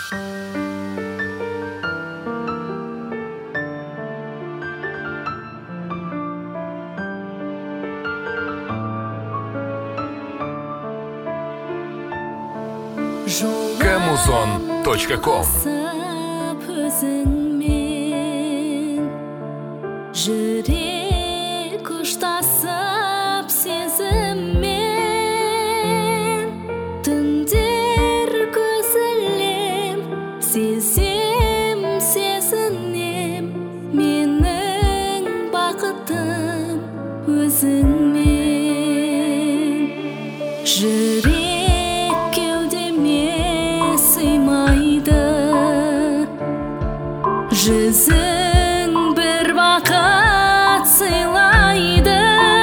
Kamuzon.com Жүрек ұштасып сезіммен түндер көз ілем сезем сезінем менің бақытым өзіңмен жүрек кеудеме сыймайды жүзің бір бақыт сыйлайды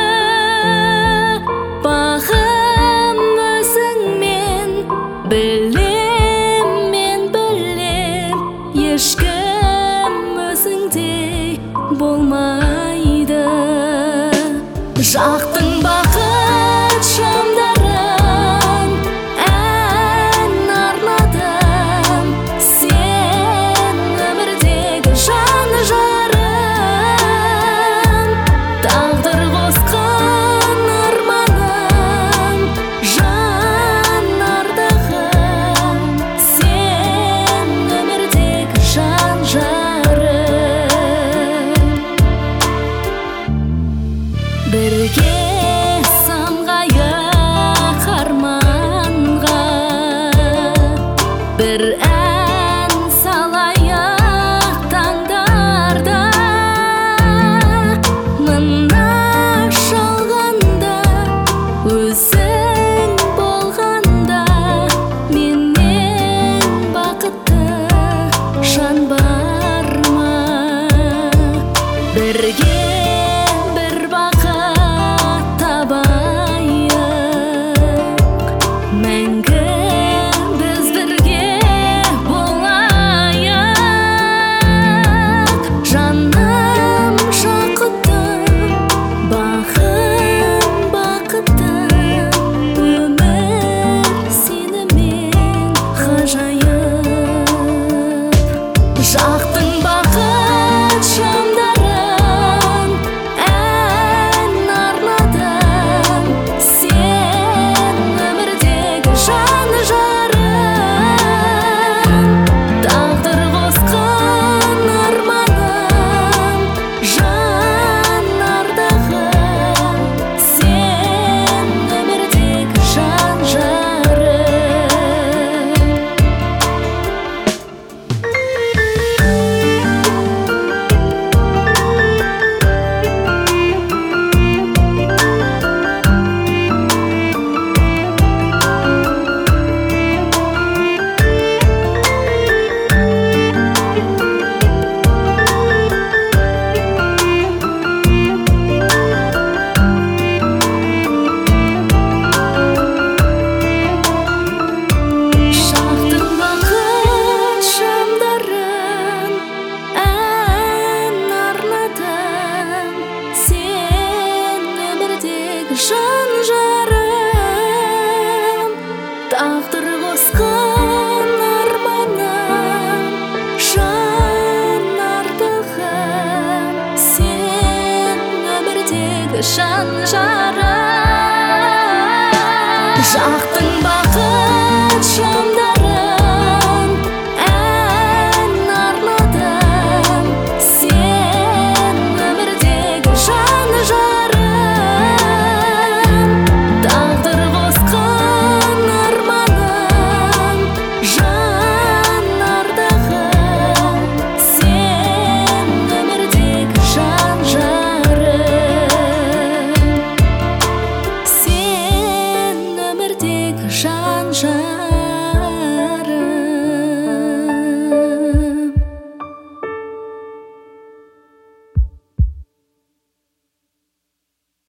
бағым өзіңмен білем мен білем ешкім өзіңдей болмайды жақтың бақыт шамдарын ән арнадым сен өмірдегі жан жарым тағдыр қосқан арманым жан ардағым сен өмірдегі жан жарым бірге самғайық арманға бір